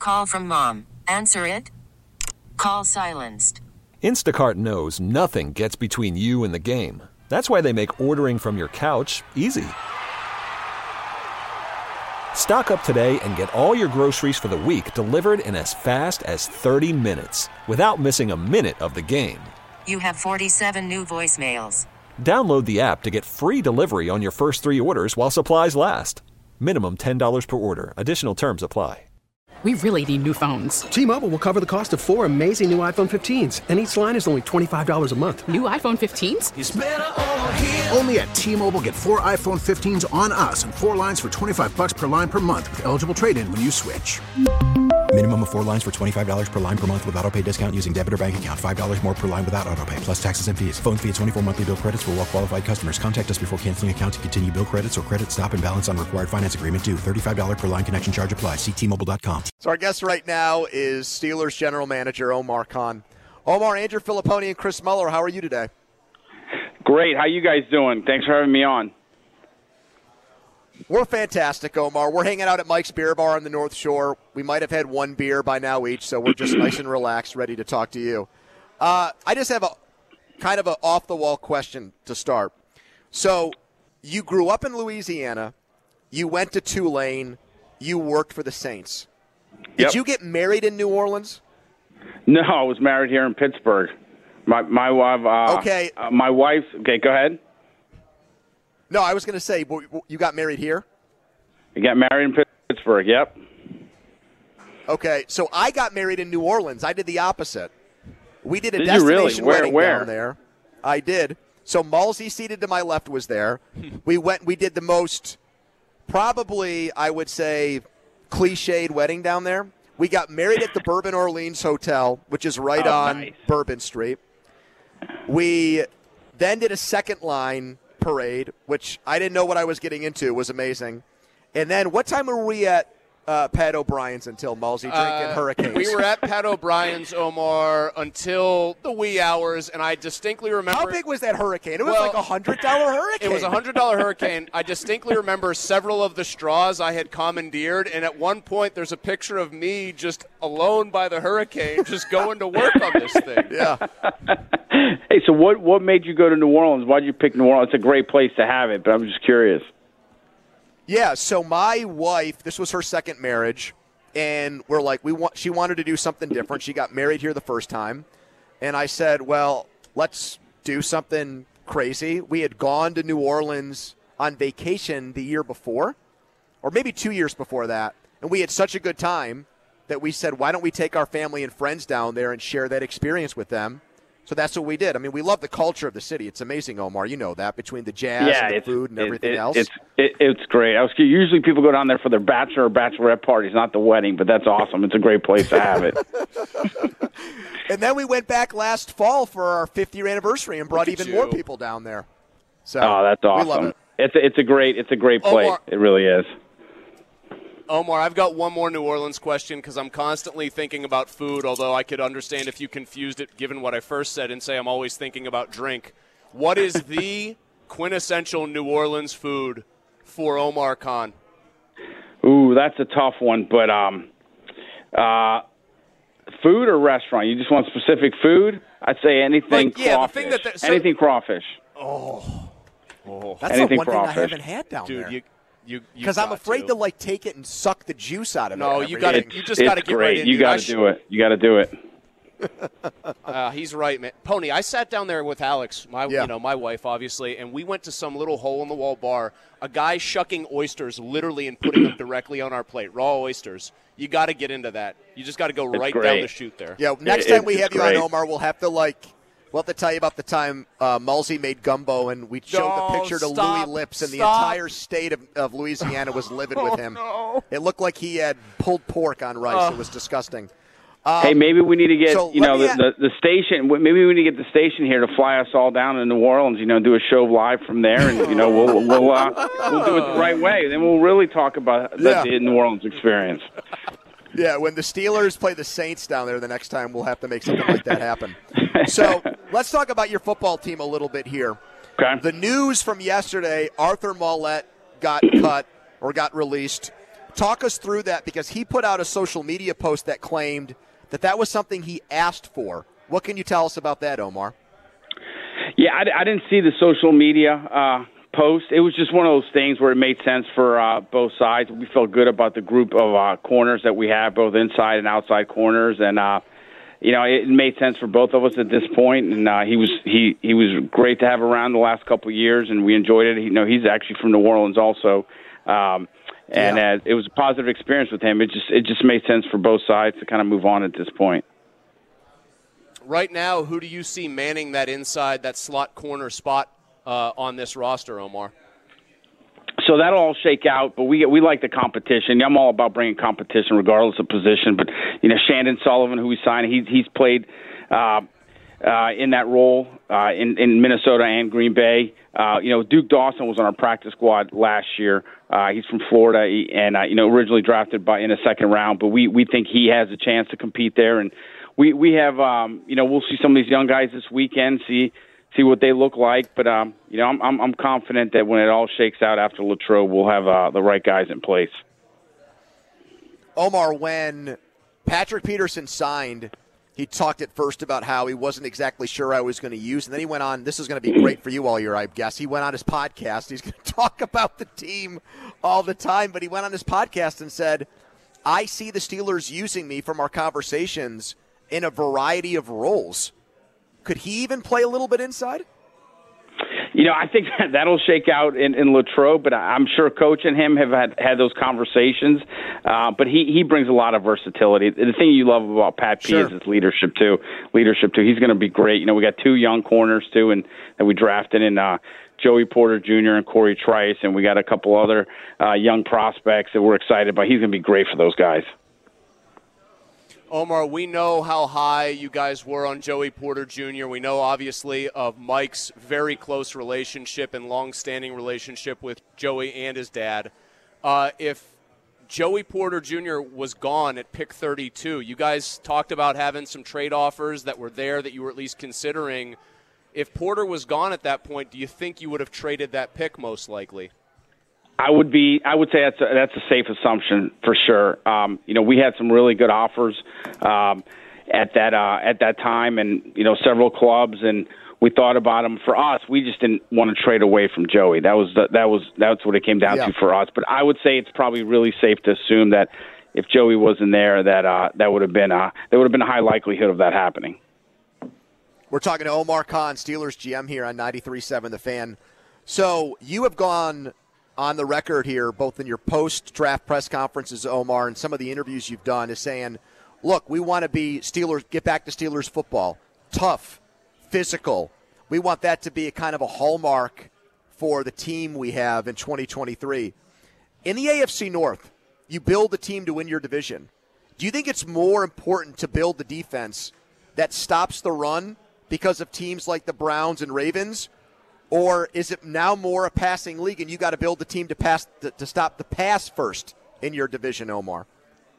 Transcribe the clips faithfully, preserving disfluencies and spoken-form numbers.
Call from mom. Answer it. Call silenced. Instacart knows nothing gets between you and the game. That's why they make ordering from your couch easy. Stock up today and get all your groceries for the week delivered in as fast as thirty minutes without missing a minute of the game. You have forty-seven new voicemails. Download the app to get free delivery on your first three orders while supplies last. Minimum ten dollars per order. Additional terms apply. We really need new phones. T-Mobile will cover the cost of four amazing new iPhone fifteens, and each line is only twenty-five dollars a month. New iPhone fifteens? It's better over here. Only at T-Mobile, get four iPhone fifteens on us and four lines for twenty-five bucks per line per month with eligible trade-in when you switch. Minimum of four lines for twenty-five dollars per line per month with autopay discount using debit or bank account. five dollars more per line without autopay, plus taxes and fees. Phone fee at twenty-four monthly bill credits for well-qualified customers. Contact us before canceling account to continue bill credits or credit stop and balance on required finance agreement due. thirty-five dollars per line connection charge applies. See T Mobile dot com. So our guest right now is Steelers General Manager Omar Khan. Omar, Andrew Filipponi, and Chris Muller, how are you today? Great. How you guys doing? Thanks for having me on. We're fantastic, Omar. We're hanging out at Mike's Beer Bar on the North Shore. We might have had one beer by now each, so we're just nice and relaxed, ready to talk to you. Uh, I just have a kind of an off-the-wall question to start. So you grew up in Louisiana. You went to Tulane. You worked for the Saints. Did Yep. you get married in New Orleans? No, I was married here in Pittsburgh. My my wife. Uh, Okay. Uh, my wife's. Okay, go ahead. No, I was going to say, you got married here? I got married in Pittsburgh. Yep. Okay, so I got married in New Orleans. I did the opposite. We did a Did you really? destination Where- wedding where? down there. I did. So Malsey, seated to my left, was there. We went. We did the most, probably I would say, cliched wedding down there. We got married at the Bourbon Orleans Hotel, which is right Oh, on nice. Bourbon Street. We then did a second line parade, which I didn't know what I was getting into. It was amazing. And then what time were we at uh, Pat O'Brien's until Malsey drinking Uh, Hurricanes? We were at Pat O'Brien's, Omar, until the wee hours, and I distinctly remember. How big was that hurricane? It was Well, like a hundred dollar hurricane. It was a hundred dollar hurricane. I distinctly remember several of the straws I had commandeered, and at one point there's a picture of me just alone by the hurricane, just going to work on this thing. Yeah. Hey, so what what made you go to New Orleans? Why did you pick New Orleans? It's a great place to have it, but I'm just curious. Yeah, so my wife, this was her second marriage, and we're like, we want. She wanted to do something different. She got married here the first time, and I said, well, let's do something crazy. We had gone to New Orleans on vacation the year before, or maybe two years before that, and we had such a good time that we said, why don't we take our family and friends down there and share that experience with them? So that's what we did. I mean, we love the culture of the city. It's amazing, Omar. You know that, between the jazz yeah, and the it's, food and it- everything it- else. It's it, it's great. I was usually people go down there for their bachelor or bachelorette parties, not the wedding. But that's awesome. It's a great place to have it. And then we went back last fall for our fifth-year anniversary and brought Look at even more you. people down there. So Oh, that's We awesome. love it. It's a, it's a great it's a great place. Omar- It really is. Omar, I've got one more New Orleans question because I'm constantly thinking about food, although I could understand if you confused it given what I first said and say I'm always thinking about drink. What is the quintessential New Orleans food for Omar Khan? Ooh, that's a tough one. But um, uh, food or restaurant? You just want specific food? I'd say anything Like, yeah, the crawfish. thing that the- so- anything crawfish. Oh. That's Anything the one thing I crawfish. haven't had down Dude, there. you you Because I'm got afraid to. to. like take it and suck the juice out of it. No, and you gotta- everything. you just it's gotta get great. right into You it. got I to sh- do it. You got to do it. Uh, he's right, man. Pony, I sat down there with Alex, my Yeah. you know my wife, obviously, and we went to some little hole-in-the-wall bar. A guy shucking oysters literally and putting them directly on our plate, raw oysters. You got to get into that. You just got to go right down great. the chute there. Yeah, next It- time we it's have you great. on, Omar, we'll have to like we'll have to tell you about the time uh, Malsey made gumbo and we showed No, the picture to stop, Louis Lips and the stop. entire state of, of Louisiana was livid with him. no. It looked like he had pulled pork on rice. Ugh. It was disgusting. Um, Hey, maybe we need to get so you let know me the, a- the the station. Maybe we need to get the station here to fly us all down to New Orleans. You know, do a show live from there, and you know we'll we'll uh, we'll do it the right way. Then we'll really talk about the, Yeah. the New Orleans experience. Yeah, when the Steelers play the Saints down there the next time, we'll have to make something like that happen. So let's talk about your football team a little bit here. Okay. The news from yesterday, Arthur Mollett got cut or got released. Talk us through that, because he put out a social media post that claimed that that was something he asked for. What can you tell us about that, Omar? Yeah, I, I didn't see the social media uh, post. It was just one of those things where it made sense for uh, both sides. We felt good about the group of uh, corners that we have, both inside and outside corners, and uh, you know, it made sense for both of us at this point. And uh, he was he he was great to have around the last couple of years, and we enjoyed it. You know, he's actually from New Orleans also, um, and yeah. uh, it was a positive experience with him. It just it just made sense for both sides to kind of move on at this point. Right now, who do you see manning that inside, that slot corner spot uh, on this roster, Omar? So that'll all shake out, but we we like the competition. I'm all about bringing competition regardless of position. But, you know, Shandon Sullivan, who we signed, he's, he's played uh, uh, in that role uh, in, in Minnesota and Green Bay. Uh, you know, Duke Dawson was on our practice squad last year. Uh, he's from Florida he, and, uh, you know, originally drafted by in a second round. But we, we think he has a chance to compete there. And we, we have, um, you know, we'll see some of these young guys this weekend, see – see what they look like, but um, you know, I'm, I'm I'm confident that when it all shakes out after Latrobe, we'll have uh, the right guys in place. Omar, when Patrick Peterson signed, he talked at first about how he wasn't exactly sure I was going to use, and then he went on. This is going to be great for you all year, I guess. He went on his podcast. He's going to talk about the team all the time, but he went on his podcast and said, "I see the Steelers using me from our conversations in a variety of roles." Could he even play a little bit inside? You know, I think that that'll shake out in, in Latrobe, but I'm sure Coach and him have had, had those conversations. Uh, but he, he brings a lot of versatility. The thing you love about Pat P sure. is his leadership too. Leadership too. He's going to be great. You know, we got two young corners too, and that we drafted in uh, Joey Porter Junior and Corey Trice, and we got a couple other uh, young prospects that we're excited about. He's going to be great for those guys. Omar, we know how high you guys were on Joey Porter Junior We know, obviously, of Mike's very close relationship and long-standing relationship with Joey and his dad. Uh, if Joey Porter Junior was gone at pick thirty-two, you guys talked about having some trade offers that were there that you were at least considering. If Porter was gone at that point, do you think you would have traded that pick most likely? I would be. I would say that's a, that's a safe assumption for sure. Um, you know, we had some really good offers um, at that uh, at that time, and you know, several clubs, and we thought about them. For us, we just didn't want to trade away from Joey. That was the, that was that's what it came down yeah. to for us. But I would say it's probably really safe to assume that if Joey wasn't there, that uh, that would have been uh, there would have been a high likelihood of that happening. We're talking to Omar Khan, Steelers G M here on ninety-three point seven The Fan. So you have gone on the record here, both in your post-draft press conferences, Omar, and some of the interviews you've done, is saying, look, we want to be Steelers, get back to Steelers football. Tough, physical. We want that to be a kind of a hallmark for the team we have in twenty twenty-three. In the A F C North, you build a team to win your division. Do you think it's more important to build the defense that stops the run because of teams like the Browns and Ravens? Or is it now more a passing league, and you got to build the team to pass to, to stop the pass first in your division, Omar?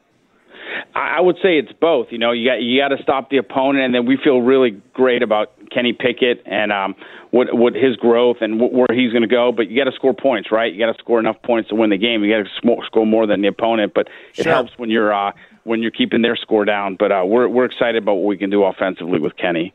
I would say it's both. You know, you got you got to stop the opponent, and then we feel really great about Kenny Pickett and um, what what his growth and what, where he's going to go. But you got to score points, right? You got to score enough points to win the game. You got to score more than the opponent, but it sure. helps when you're uh, when you're keeping their score down. But uh, we're we're excited about what we can do offensively with Kenny.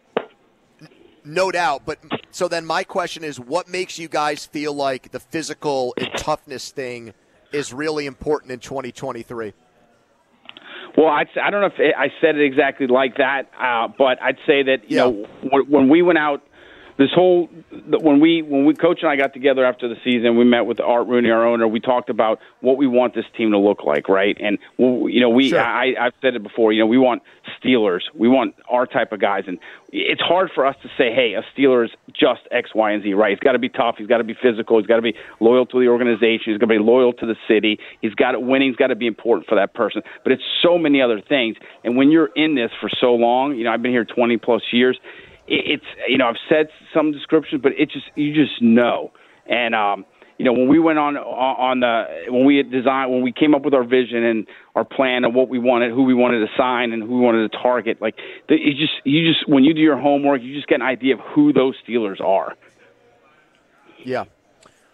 No doubt. But so then my question is, what makes you guys feel like the physical and toughness thing is really important in twenty twenty-three? Well, I'd, I don't know if I said it exactly like that, uh, but I'd say that, you yeah. know, when, when we went out, this whole when we when we Coach and I got together after the season, we met with Art Rooney, our owner. We talked about what we want this team to look like, right? And you know, we sure. I, I've said it before. You know, we want Steelers. We want our type of guys, and it's hard for us to say, hey, a Steelers just X, Y, and Z, right? He's got to be tough. He's got to be physical. He's got to be loyal to the organization. He's got to be loyal to the city. He's got to winning's got to be important for that person. But it's so many other things. And when you're in this for so long, you know, I've been here twenty plus years. It's, you know, I've said some descriptions, but it just, you just know. And, um, you know, when we went on, on the, when we had designed, when we came up with our vision and our plan of what we wanted, who we wanted to sign and who we wanted to target, like, it just, you just, when you do your homework, you just get an idea of who those Steelers are. Yeah.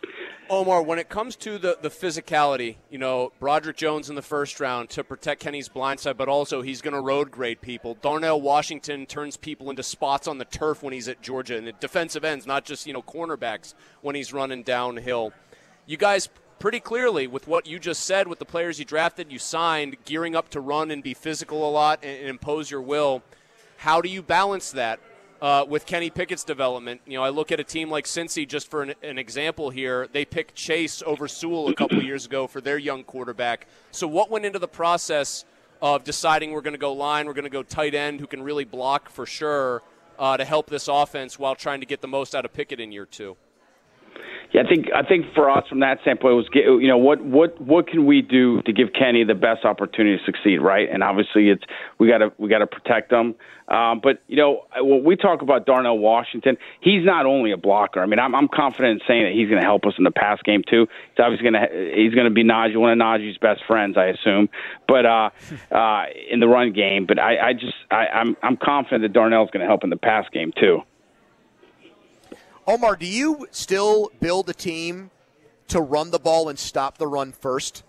Omar, when it comes to the, the physicality, you know, Broderick Jones in the first round to protect Kenny's blindside, but also he's going to road grade people. Darnell Washington turns people into spots on the turf when he's at Georgia, and at defensive ends, not just, you know, cornerbacks when he's running downhill. You guys pretty clearly, with what you just said, with the players you drafted, you signed, gearing up to run and be physical a lot and, and impose your will. How do you balance that? Uh, with Kenny Pickett's development? You know, I look at a team like Cincy, just for an, an example here. They picked Chase over Sewell a couple of years ago for their young quarterback. So what went into the process of deciding we're going to go line, we're going to go tight end, who can really block for sure, uh, to help this offense while trying to get the most out of Pickett in year two? Yeah, I think I think for us from that standpoint was, you know, what what what can we do to give Kenny the best opportunity to succeed, right? And obviously, it's we got to we got to protect him. Um, but you know, when we talk about Darnell Washington, he's not only a blocker. I mean, I'm I'm confident in saying that he's going to help us in the pass game too. He's obviously going to he's going to be Najee, one of Najee's best friends, I assume. But uh, uh, in the run game, but I, I just I, I'm I'm confident that Darnell's going to help in the pass game too. Omar, do you still build a team to run the ball and stop the run first?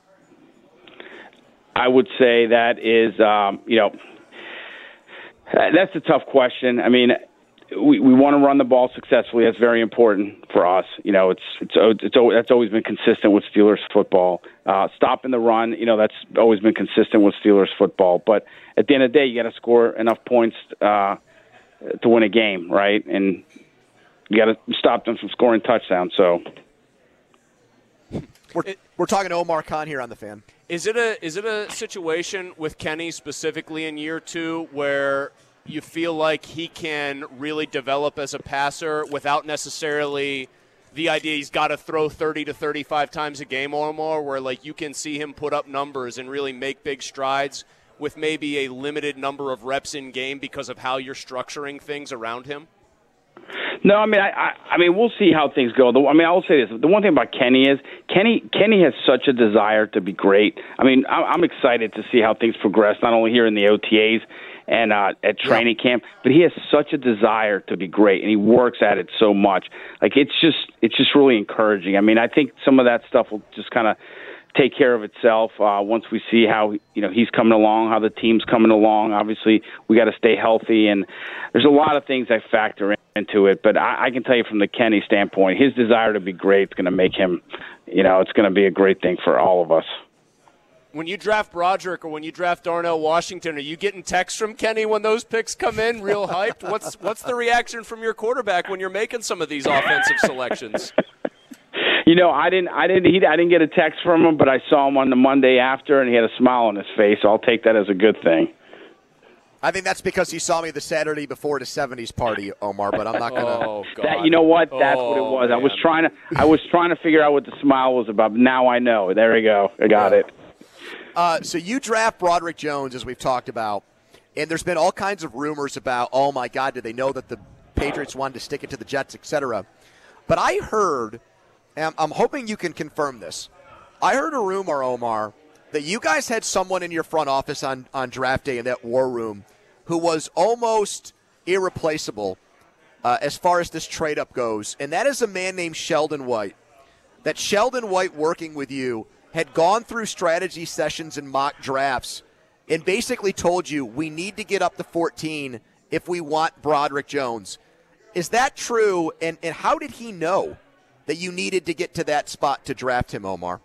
I would say that is, um, you know, that's a tough question. I mean, we, we want to run the ball successfully. That's very important for us. You know, it's it's it's that's always been consistent with Steelers football. Uh, stopping the run, you know, that's always been consistent with Steelers football. But at the end of the day, you got to score enough points uh, to win a game, right? And you got to stop them from scoring touchdowns. So we're we're talking to Omar Khan here on The Fan. Is it a is it a situation with Kenny specifically in year two where you feel like he can really develop as a passer without necessarily the idea he's got to throw thirty to thirty-five times a game or more, where like you can see him put up numbers and really make big strides with maybe a limited number of reps in game because of how you're structuring things around him? No, I mean, I, I, I mean, we'll see how things go. The, I mean, I will say this: the one thing about Kenny is Kenny. Kenny has such a desire to be great. I mean, I, I'm excited to see how things progress, not only here in the O T As and uh, at training yeah. camp, but he has such a desire to be great, and he works at it so much. Like it's just, it's just really encouraging. I mean, I think some of that stuff will just kind of take care of itself uh, once we see how you know he's coming along, how the team's coming along. Obviously, we got to stay healthy, and there's a lot of things that factor in. into it, but I, I can tell you from the Kenny standpoint, his desire to be great is going to make him, you know, it's going to be a great thing for all of us. When you draft Broderick or when you draft Darnell Washington, are you getting texts from Kenny when those picks come in, real hyped? What's what's the reaction from your quarterback when you're making some of these offensive selections? You know, I didn't, I didn't, he, I didn't get a text from him, but I saw him on the Monday after, and he had a smile on his face. So I'll take that as a good thing. I think that's because he saw me the Saturday before the seventies party, Omar. But I'm not gonna. Oh, God. That, you know what? That's oh, what it was. Man. I was trying to. I was trying to figure out what the smile was about. Now I know. There we go. I got yeah. it. Uh, so you draft Broderick Jones, as we've talked about, and there's been all kinds of rumors about, oh my God, did they know that the Patriots wanted to stick it to the Jets, et cetera. But I heard, and I'm hoping you can confirm this. I heard a rumor, Omar, that you guys had someone in your front office on, on draft day in that war room who was almost irreplaceable uh, as far as this trade-up goes, and that is a man named Sheldon White. That Sheldon White, working with you, had gone through strategy sessions and mock drafts and basically told you we need to get up to fourteen if we want Broderick Jones. Is that true, and, and how did he know that you needed to get to that spot to draft him, Omar?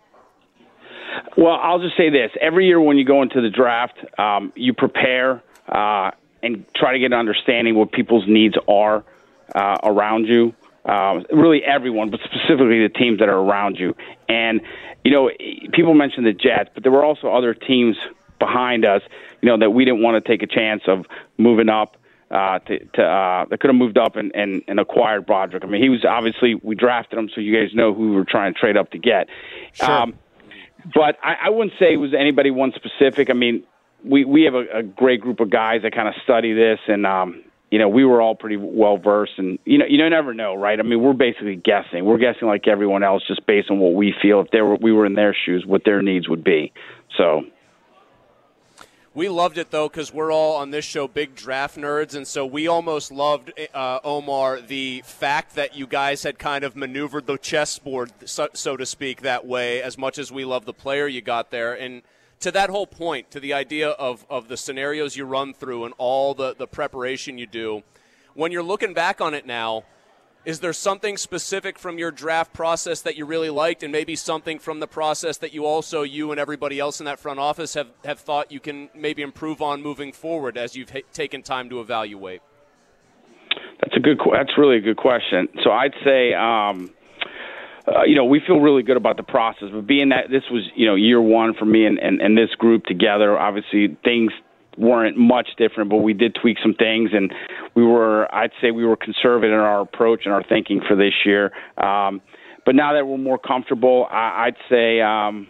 Well, I'll just say this. Every year when you go into the draft, um, you prepare uh, and try to get an understanding what people's needs are uh, around you. Uh, really everyone, but specifically the teams that are around you. And, you know, people mentioned the Jets, but there were also other teams behind us, you know, that we didn't want to take a chance of moving up uh, to, to uh, that could have moved up and, and, and acquired Broderick. I mean, he was obviously, we drafted him, so you guys know who we were trying to trade up to get. Sure. Um, but I, I wouldn't say it was anybody one specific. I mean, we, we have a, a great group of guys that kind of study this, and, um, you know, we were all pretty well versed, and you know, you never know, right? I mean, we're basically guessing. We're guessing like everyone else, just based on what we feel. If they were, we were in their shoes, what their needs would be. So, We loved it, though, because we're all on this show big draft nerds, and so we almost loved, uh, Omar, the fact that you guys had kind of maneuvered the chessboard, so, so to speak, that way, as much as we love the player you got there. And to that whole point, to the idea of, of the scenarios you run through and all the, the preparation you do, when you're looking back on it now, is there something specific from your draft process that you really liked, and maybe something from the process that you also, you and everybody else in that front office, have, have thought you can maybe improve on moving forward as you've ha- taken time to evaluate? That's a good. That's really a good question. So I'd say, um, uh, you know, we feel really good about the process. But being that this was, you know, year one for me and, and, and this group together, obviously things weren't much different, but we did tweak some things, and we were, I'd say we were conservative in our approach and our thinking for this year. Um, but now that we're more comfortable, I, I'd say, um,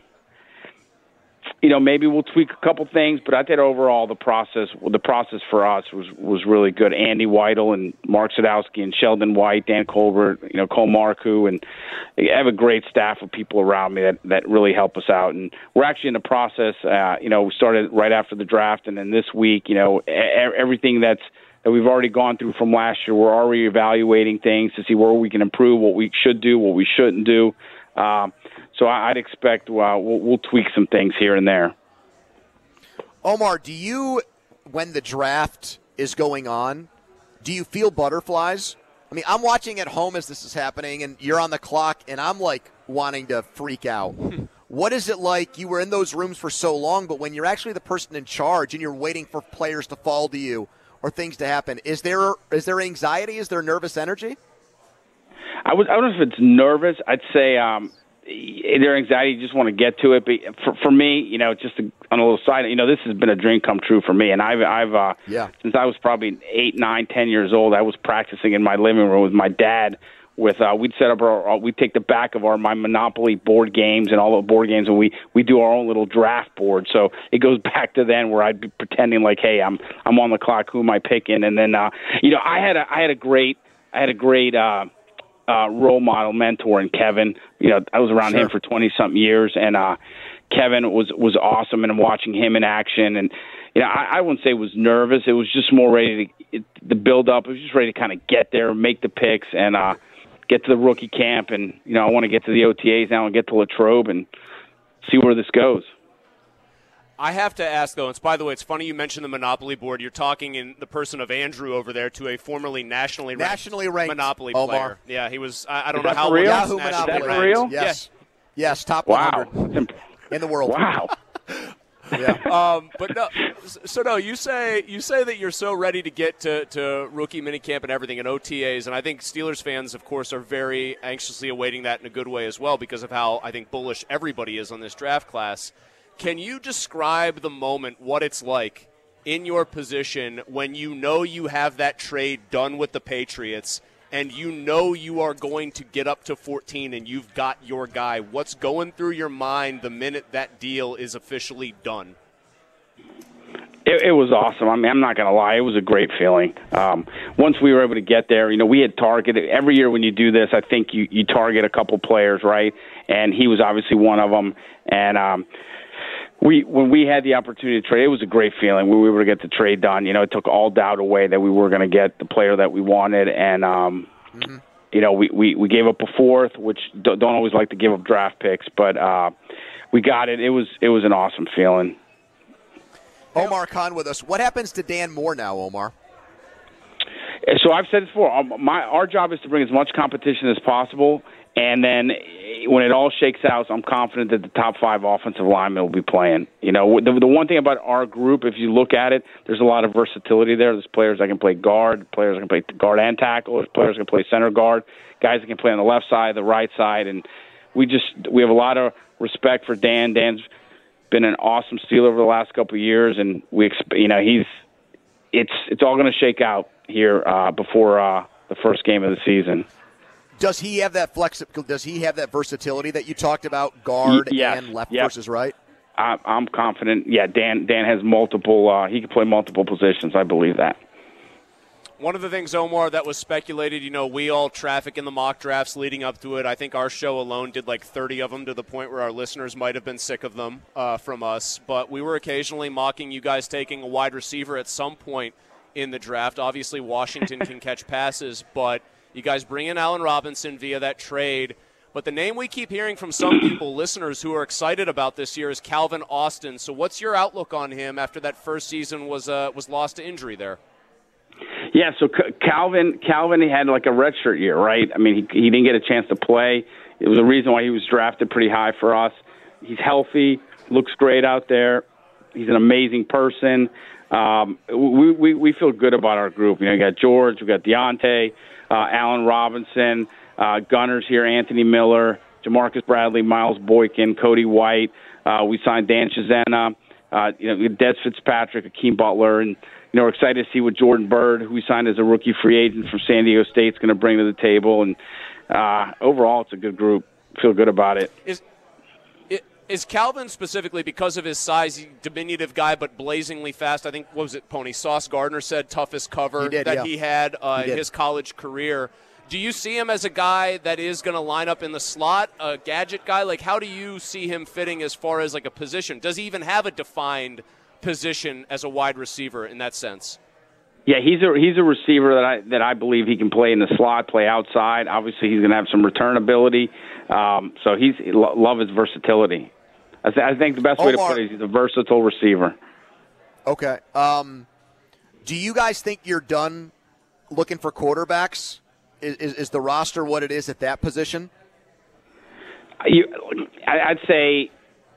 you know, maybe we'll tweak a couple things, but I think overall the process, the process for us was, was really good. Andy Weidel and Mark Sadowski and Sheldon White, Dan Colbert, you know, Cole Marcoux, and I have a great staff of people around me that, that really help us out. And we're actually in the process, uh, you know, we started right after the draft, and then this week, you know, everything that's, that we've already gone through from last year, we're already evaluating things to see where we can improve, what we should do, what we shouldn't do. Um, so I'd expect uh, we'll, we'll tweak some things here and there. Omar, do you, when the draft is going on, do you feel butterflies? I mean, I'm watching at home as this is happening, and you're on the clock, and I'm, like, wanting to freak out. What is it like? You were in those rooms for so long, but when you're actually the person in charge and you're waiting for players to fall to you or things to happen, is there is there anxiety? Is there nervous energy? I, would, I don't know if it's nervous. I'd say um, their anxiety, you just want to get to it. But for, for me, you know, just to, on a little side, you know, this has been a dream come true for me. And I've, I've uh, yeah. since I was probably eight, nine, ten years old, I was practicing in my living room with my dad. With uh, we'd set up our, we'd take the back of our my Monopoly board games and all the board games, and we we do our own little draft board. So it goes back to then where I'd be pretending like, hey, I'm I'm on the clock. Who am I picking? And then uh, you know, I had a I had a great I had a great. Uh, Uh, role model mentor in Kevin. You know, I was around sure. him for twenty something years, and uh, Kevin was was awesome. And watching him in action, and you know, I, I wouldn't say it was nervous. It was just more ready to it, the build up. It was just ready to kind of get there, make the picks, and uh, get to the rookie camp. And you know, I want to get to the O T As now and get to Latrobe and see where this goes. I have to ask, though, and by the way, it's funny you mentioned the Monopoly board. You're talking in the person of Andrew over there to a formerly nationally ranked, nationally ranked Monopoly Omar. player. Yeah, he was, I, I don't Is know that how for real? Yahoo nationally Monopoly. Is that for ranked. real? Yes. Yeah. Yes, top Wow. one hundred in the world. Wow. Yeah. Um, but no, so no, you say you say that you're so ready to get to, to rookie minicamp and everything and O T As, and I think Steelers fans, of course, are very anxiously awaiting that in a good way as well because of how I think bullish everybody is on this draft class. Can you describe the moment, what it's like in your position when you know you have that trade done with the Patriots and you know you are going to get up to fourteen and you've got your guy? What's going through your mind the minute that deal is officially done? It, it was awesome. I mean, I'm not going to lie. It was a great feeling. Um, once we were able to get there, you know, we had targeted. Every year when you do this, I think you, you target a couple players, right? And he was obviously one of them. And um, we when we had the opportunity to trade, it was a great feeling. We were able to get the trade done. You know, it took all doubt away that we were going to get the player that we wanted. And, um, mm-hmm. you know, we, we, we gave up a fourth, which don't, don't always like to give up draft picks. But uh, we got it. It was It was an awesome feeling. Omar Khan with us. What happens to Dan Moore now, Omar? So I've said this before. Um, my our job is to bring as much competition as possible, and then when it all shakes out, I'm confident that the top five offensive linemen will be playing. You know, the, the one thing about our group, if you look at it, there's a lot of versatility there. There's players that can play guard, players that can play guard and tackle, there's players that can play center guard, guys that can play on the left side, the right side, and we just we have a lot of respect for Dan. Dan's been an awesome Steeler over the last couple of years, and we, you know, he's it's it's all going to shake out here uh, before uh, the first game of the season. Does he have that flex? Does he have that versatility that you talked about, guard yes. and left yep. versus right? I, I'm confident. Yeah, Dan Dan has multiple. Uh, he can play multiple positions. I believe that. One of the things, Omar, that was speculated, you know, we all traffic in the mock drafts leading up to it. I think our show alone did like thirty of them to the point where our listeners might have been sick of them uh, from us. But we were occasionally mocking you guys taking a wide receiver at some point in the draft. Obviously, Washington can catch passes, but you guys bring in Allen Robinson via that trade. But the name we keep hearing from some people, listeners who are excited about this year, is Calvin Austin. So what's your outlook on him after that first season was uh, was lost to injury there? Yeah, so Calvin, Calvin, he had like a redshirt year, right? I mean, he he didn't get a chance to play. It was a reason why he was drafted pretty high for us. He's healthy, looks great out there. He's an amazing person. Um, we, we we feel good about our group. You know, we got George, we got Deontay, uh, Allen Robinson, uh, Gunners here, Anthony Miller, Jamarcus Bradley, Miles Boykin, Cody White. Uh, we signed Dan Chazena, uh, you know, Des Fitzpatrick, Akeem Butler, and you know, we're excited to see what Jordan Byrd, who we signed as a rookie free agent from San Diego State, is going to bring to the table. And uh, overall, it's a good group. Feel good about it. Is is Calvin specifically, because of his size, diminutive guy, but blazingly fast? I think, what was it, Pony? Sauce Gardner said toughest cover he did, that yeah. he had uh, he did. in his college career. Do you see him as a guy that is going to line up in the slot, a gadget guy? Like, how do you see him fitting as far as like a position? Does he even have a defined position as a wide receiver in that sense? Yeah, he's a he's a receiver that I that I believe he can play in the slot, play outside. Obviously, he's going to have some return ability. Um, so he's love his versatility. I, th- I think the best way Omar, to put it is he's a versatile receiver. Okay. Um, do you guys think you're done looking for quarterbacks? Is, is, is the roster what it is at that position? You, I'd say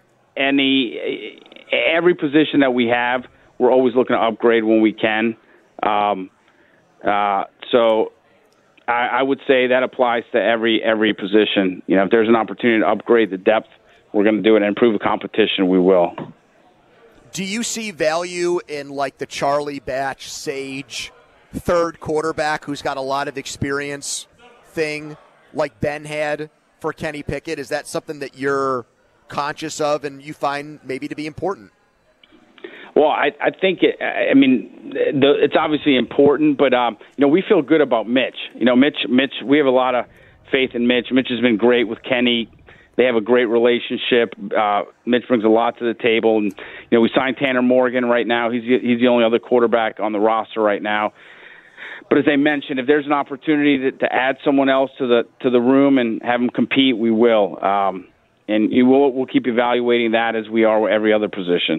any. Every position that we have, we're always looking to upgrade when we can. Um, uh, so I, I would say that applies to every every position. You know, if there's an opportunity to upgrade the depth, we're going to do it and improve the competition. We will. Do you see value in like the Charlie Batch Sage third quarterback who's got a lot of experience thing like Ben had for Kenny Pickett? Is that something that you're conscious of and you find maybe to be important? Well, I, I think it, I mean the, it's obviously important, but um, you know we feel good about Mitch. You know, Mitch, Mitch, we have a lot of faith in Mitch. Mitch has been great with Kenny. They have a great relationship. Uh, Mitch brings a lot to the table, and you know we signed Tanner Morgan right now. He's he's the only other quarterback on the roster right now. But as I mentioned, if there's an opportunity to, to add someone else to the to the room and have them compete, we will. Um, and you will, we'll keep evaluating that as we are every other position.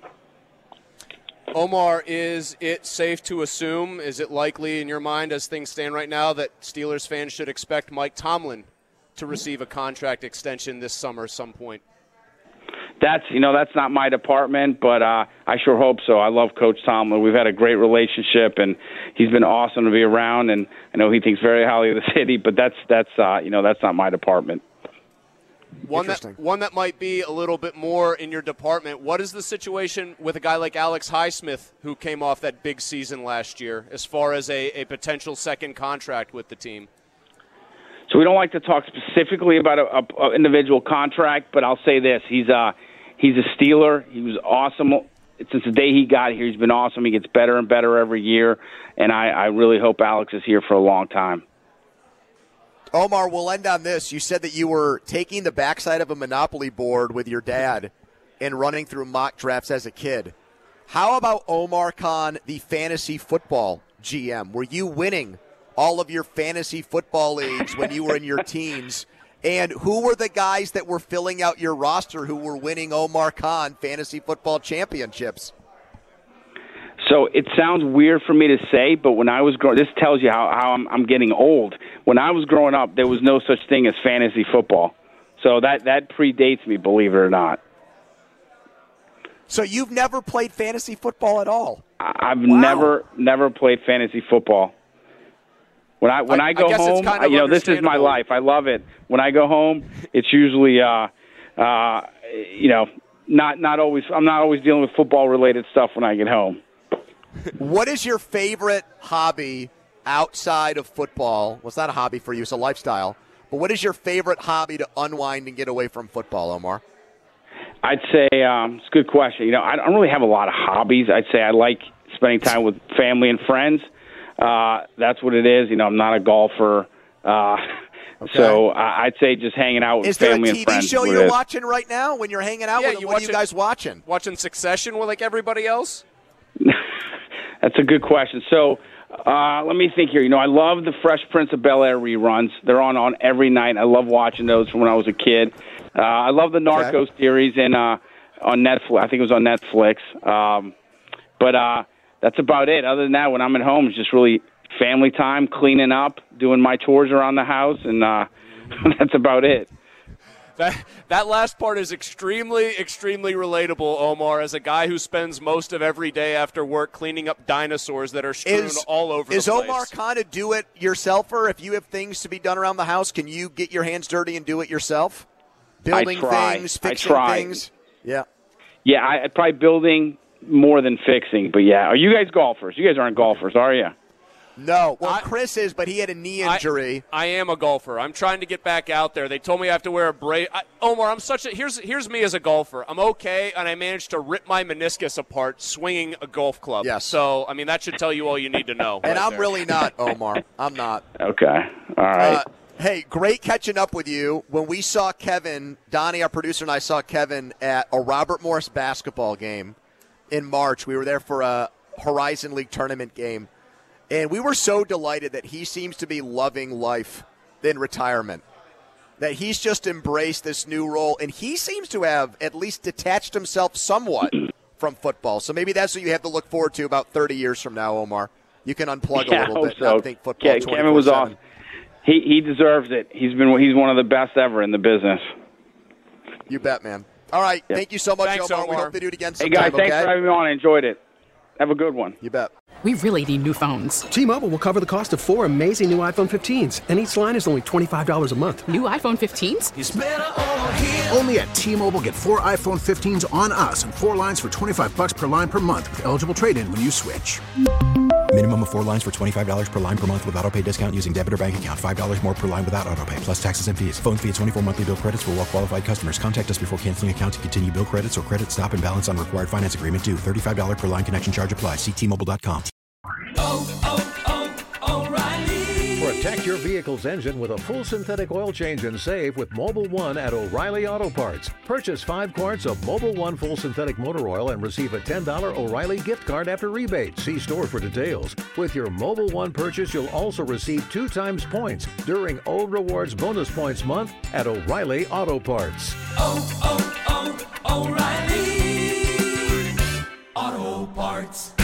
Omar, is it safe to assume, is it likely in your mind as things stand right now that Steelers fans should expect Mike Tomlin to receive a contract extension this summer at some point? That's, you know, that's not my department, but uh, I sure hope so. I love Coach Tomlin. We've had a great relationship, and he's been awesome to be around, and I know he thinks very highly of the city, but that's, that's uh, you know, that's not my department. One that, one that might be a little bit more in your department. What is the situation with a guy like Alex Highsmith, who came off that big season last year, as far as a, a potential second contract with the team? So we don't like to talk specifically about an individual contract, but I'll say this. He's a, he's a Steeler. He was awesome. Since the day he got here, he's been awesome. He gets better and better every year, and I, I really hope Alex is here for a long time. Omar, we'll end on this. You said that you were taking the backside of a Monopoly board with your dad and running through mock drafts as a kid. How about Omar Khan, the fantasy football G M? Were you winning all of your fantasy football leagues when you were in your teens? And who were the guys that were filling out your roster who were winning Omar Khan fantasy football championships? So it sounds weird for me to say, but when I was growing, this tells you how, how I'm, I'm getting old. When I was growing up, there was no such thing as fantasy football. So that, that predates me, believe it or not. So you've never played fantasy football at all? I've wow. never, never played fantasy football. When I when I, I go I home, kind of you know, this is my life. I love it. When I go home, it's usually, uh, uh, you know, not not always. I'm not always dealing with football related stuff when I get home. What is your favorite hobby outside of football? Well, it's not a hobby for you; it's a lifestyle. But what is your favorite hobby to unwind and get away from football, Omar? I'd say um, it's a good question. You know, I don't really have a lot of hobbies. I'd say I like spending time with family and friends. uh, that's what it is. You know, I'm not a golfer. Uh, okay. So uh, I'd say just hanging out with is family and friends. Is there a T V show you're you're watching right now when you're hanging out yeah, with them? You what watching, are you guys watching? Watching Succession with like everybody else? That's a good question. So uh, let me think here. You know, I love the Fresh Prince of Bel-Air reruns. They're on, on every night. I love watching those from when I was a kid. Uh, I love the Narcos okay. series and uh, on Netflix. I think it was on Netflix. Um, but uh, that's about it. Other than that, when I'm at home, it's just really family time, cleaning up, doing my chores around the house, and uh, that's about it. That that last part is extremely, extremely relatable, Omar, as a guy who spends most of every day after work cleaning up dinosaurs that are strewn is, all over the place. Is Omar kind of do it yourselfer? If you have things to be done around the house, can you get your hands dirty and do it yourself? Building I try. things, fixing I try. things? Yeah. Yeah, I probably building more than fixing, but yeah. Are you guys golfers? You guys aren't golfers, are you? No. Well, I, Chris is, but he had a knee injury. I, I am a golfer. I'm trying to get back out there. They told me I have to wear a brace. Omar, I'm such a here's here's me as a golfer. I'm okay, and I managed to rip my meniscus apart swinging a golf club. Yes. So, I mean, that should tell you all you need to know. And right I'm there. really not, Omar. I'm not. Okay. All right. Uh, hey, great catching up with you. When we saw Kevin, Donnie, our producer, and I saw Kevin at a Robert Morris basketball game in March. We were there for a Horizon League tournament game. And we were so delighted that he seems to be loving life in retirement, that he's just embraced this new role. And he seems to have at least detached himself somewhat from football. So maybe that's what you have to look forward to about thirty years from now, Omar. You can unplug yeah, a little bit so. and not think football yeah, Kevin was off. He, he deserves it. He's been he's one of the best ever in the business. You bet, man. All right. Yep. Thank you so much, thanks, Omar. Omar. We hope to do it again sometime, Hey, guys, thanks okay? for having me on. I enjoyed it. Have a good one. You bet. We really need new phones. T-Mobile will cover the cost of four amazing new iPhone fifteens, and each line is only twenty-five dollars a month. New iPhone fifteens? It's better over here. Only at T-Mobile, get four iPhone fifteens on us and four lines for twenty-five bucks per line per month with eligible trade-in when you switch. Minimum of four lines for twenty-five dollars per line per month with autopay discount using debit or bank account. five dollars more per line without autopay, plus taxes and fees. Phone fee at twenty-four monthly bill credits for well-qualified customers. Contact us before canceling account to continue bill credits or credit stop and balance on required finance agreement due. thirty-five dollars per line connection charge applies. See T Mobile dot com. Oh, oh, oh, O'Reilly. Protect your vehicle's engine with a full synthetic oil change and save with Mobil one at O'Reilly Auto Parts. Purchase five quarts of Mobil one full synthetic motor oil and receive a ten dollars O'Reilly gift card after rebate. See store for details. With your Mobil one purchase, you'll also receive two times points during O Rewards Bonus Points Month at O'Reilly Auto Parts. Oh, oh, oh, O'Reilly Auto Parts.